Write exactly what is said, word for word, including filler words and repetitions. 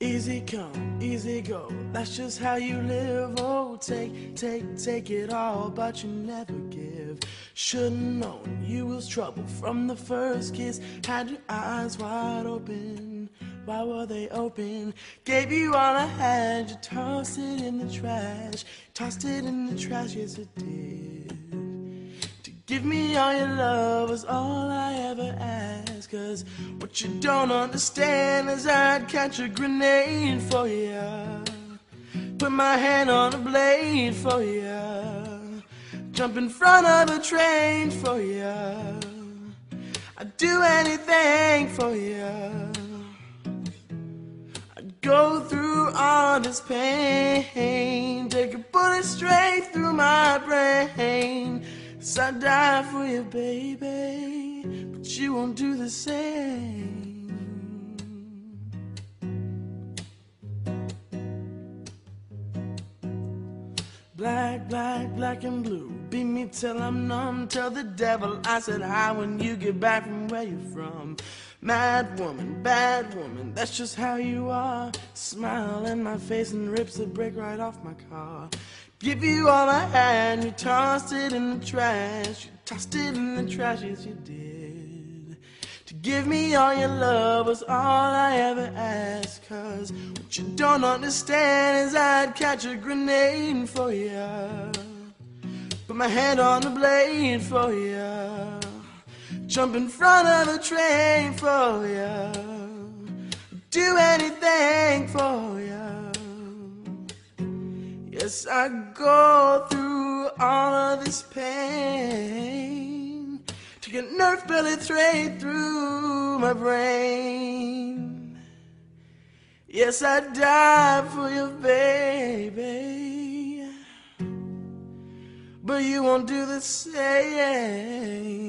Easy come, easy go, that's just how you live. Oh, take, take, take it all, but you never give. Should've known you was trouble from the first kiss. Had your eyes wide open, why were they open? Gave you all I had, you tossed it in the trash. Tossed it in the trash, yes it did. To give me all your love was all I ever asked. Cause what you don't understand is I'd catch a grenade for ya, put my hand on a blade for ya, jump in front of a train for ya, I'd do anything for ya. I'd go through all this pain, take a bullet straight through my brain. So I'd die for you, baby, but you won't do the same. Black, black, black and blue, beat me till I'm numb. Tell the devil I said hi when you get back from where you're from. Mad woman, bad woman, that's just how you are. Smile in my face and rips the brake right off my car. Give you all I had, you tossed it in the trash. You tossed it in the trash, yes you did. To give me all your love was all I ever asked. Cause what you don't understand is I'd catch a grenade for ya, put my hand on the blade for ya, jump in front of a train for ya, do anything for ya. Yes, I go through all of this pain, take a nerve bullet straight through my brain. Yes, I die for you, baby, but you won't do the same.